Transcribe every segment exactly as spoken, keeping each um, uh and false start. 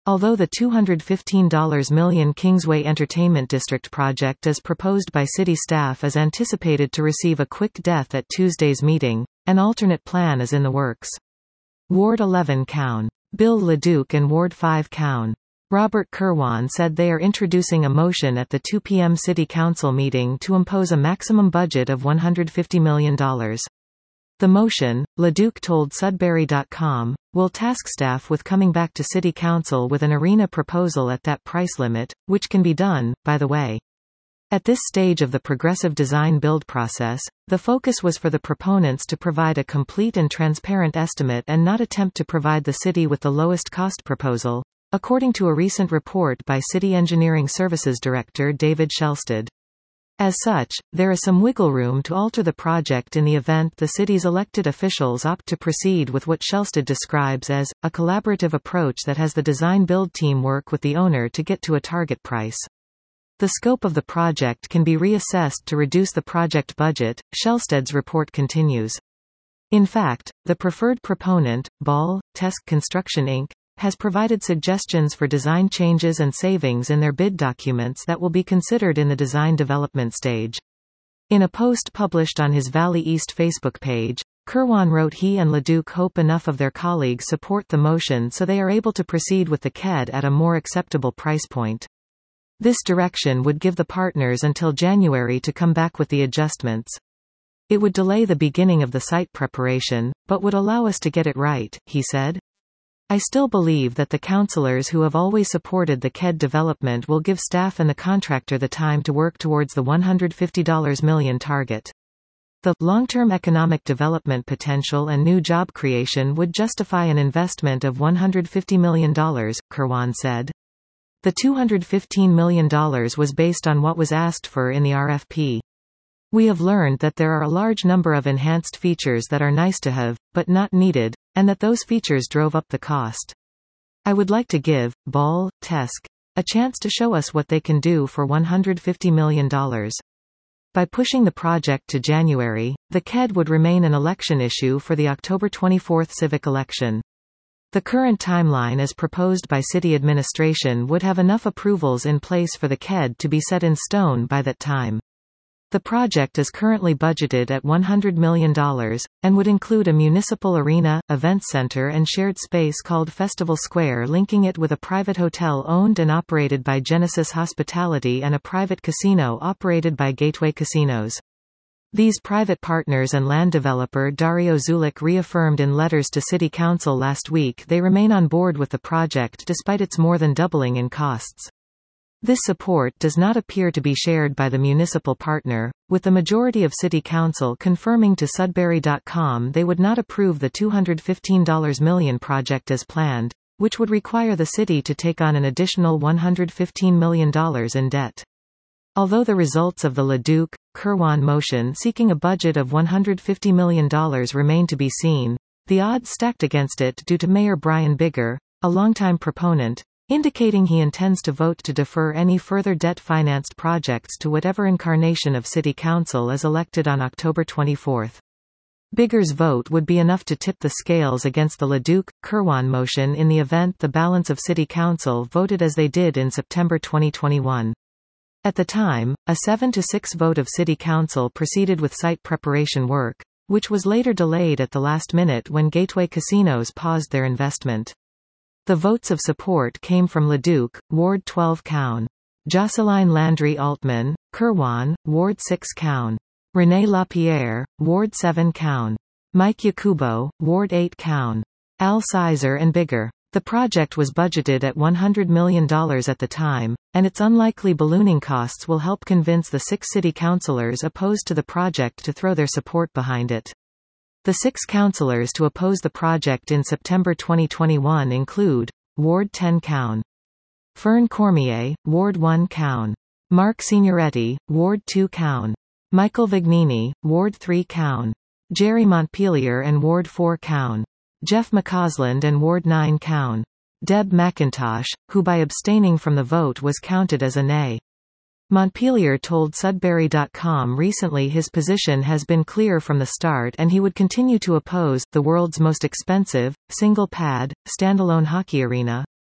Although the two hundred fifteen million Kingsway Entertainment District project as proposed by city staff is anticipated to receive a quick death at Tuesday's meeting, an alternate plan is in the works. Ward eleven Cown. Bill LeDuc and Ward five Cown. Robert Kirwan said they are introducing a motion at the two p m City Council meeting to impose a maximum budget of one hundred fifty million dollars. The motion, LeDuc told Sudbury dot com, will task staff with coming back to City Council with an arena proposal at that price limit, which can be done, by the way. At this stage of the progressive design-build process, the focus was for the proponents to provide a complete and transparent estimate and not attempt to provide the city with the lowest cost proposal, according to a recent report by City Engineering Services Director David Shelsted. As such, there is some wiggle room to alter the project in the event the city's elected officials opt to proceed with what Shelsted describes as a collaborative approach that has the design-build team work with the owner to get to a target price. The scope of the project can be reassessed to reduce the project budget, Shelsted's report continues. In fact, the preferred proponent, Ball, Tesk Construction Incorporated, has provided suggestions for design changes and savings in their bid documents that will be considered in the design development stage. In a post published on his Valley East Facebook page, Kirwan wrote he and LeDuc hope enough of their colleagues support the motion so they are able to proceed with the K E D at a more acceptable price point. This direction would give the partners until January to come back with the adjustments. It would delay the beginning of the site preparation, but would allow us to get it right, he said. I still believe that the councillors who have always supported the K E D development will give staff and the contractor the time to work towards the one hundred fifty million dollars target. The long-term economic development potential and new job creation would justify an investment of one hundred fifty million dollars, Kirwan said. The two hundred fifteen million dollars was based on what was asked for in the R F P. We have learned that there are a large number of enhanced features that are nice to have, but not needed, and that those features drove up the cost. I would like to give Ball, Tesk, a chance to show us what they can do for one hundred fifty million dollars. By pushing the project to January, the K E D would remain an election issue for the October twenty-fourth civic election. The current timeline as proposed by city administration would have enough approvals in place for the K E D to be set in stone by that time. The project is currently budgeted at one hundred million dollars, and would include a municipal arena, event center and shared space called Festival Square, linking it with a private hotel owned and operated by Genesis Hospitality and a private casino operated by Gateway Casinos. These private partners and land developer Dario Zulik reaffirmed in letters to City Council last week they remain on board with the project despite its more than doubling in costs. This support does not appear to be shared by the municipal partner, with the majority of City Council confirming to Sudbury dot com they would not approve the two hundred fifteen million dollars project as planned, which would require the city to take on an additional one hundred fifteen million dollars in debt. Although the results of the LeDuc, Kirwan motion seeking a budget of one hundred fifty million dollars remain to be seen, the odds stacked against it due to Mayor Brian Bigger, a longtime proponent, indicating he intends to vote to defer any further debt-financed projects to whatever incarnation of City Council is elected on October twenty-fourth. Bigger's vote would be enough to tip the scales against the LeDuc, Kirwan motion in the event the balance of City Council voted as they did in September twenty twenty-one. At the time, a seven to six vote of City Council proceeded with site preparation work, which was later delayed at the last minute when Gateway Casinos paused their investment. The votes of support came from LeDuc, Ward twelve Cown. Jocelyn Landry Altman, Kirwan, Ward six Cown. René Lapierre, Ward seven Cown. Mike Yakubo, Ward eight Cown. Al Sizer and Bigger. The project was budgeted at one hundred million dollars at the time, and its unlikely ballooning costs will help convince the six city councillors opposed to the project to throw their support behind it. The six councillors to oppose the project in September twenty twenty-one include Ward ten Cown. Fern Cormier, Ward one Cown. Mark Signoretti, Ward two Cown. Michael Vignini, Ward three Cown. Jerry Montpelier and Ward four Cown. Jeff McCausland and Ward nine Cown. Deb McIntosh, who by abstaining from the vote was counted as a nay. Montpelier told Sudbury dot com recently his position has been clear from the start and he would continue to oppose the world's most expensive, single-pad, standalone hockey arena,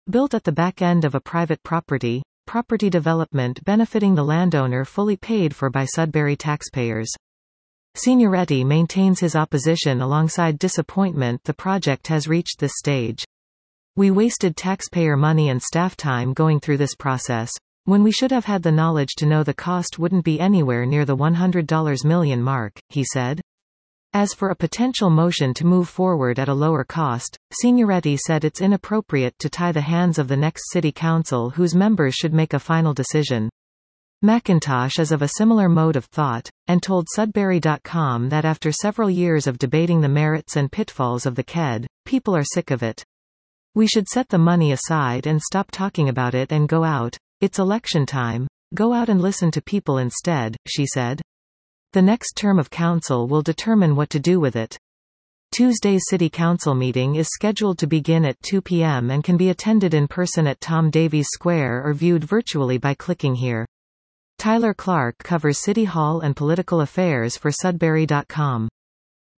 Built at the back end of a private property, property development benefiting the landowner fully paid for by Sudbury taxpayers. Signoretti maintains his opposition alongside disappointment the project has reached this stage. We wasted taxpayer money and staff time going through this process, when we should have had the knowledge to know the cost wouldn't be anywhere near the one hundred million dollars mark, he said. As for a potential motion to move forward at a lower cost, Signoretti said it's inappropriate to tie the hands of the next city council whose members should make a final decision. McIntosh is of a similar mode of thought, and told Sudbury dot com that after several years of debating the merits and pitfalls of the K E D, people are sick of it. We should set the money aside and stop talking about it and go out. It's election time. Go out and listen to people instead, she said. The next term of council will determine what to do with it. Tuesday's City Council meeting is scheduled to begin at two p m and can be attended in person at Tom Davies Square or viewed virtually by clicking here. Tyler Clark covers City Hall and political affairs for Sudbury dot com.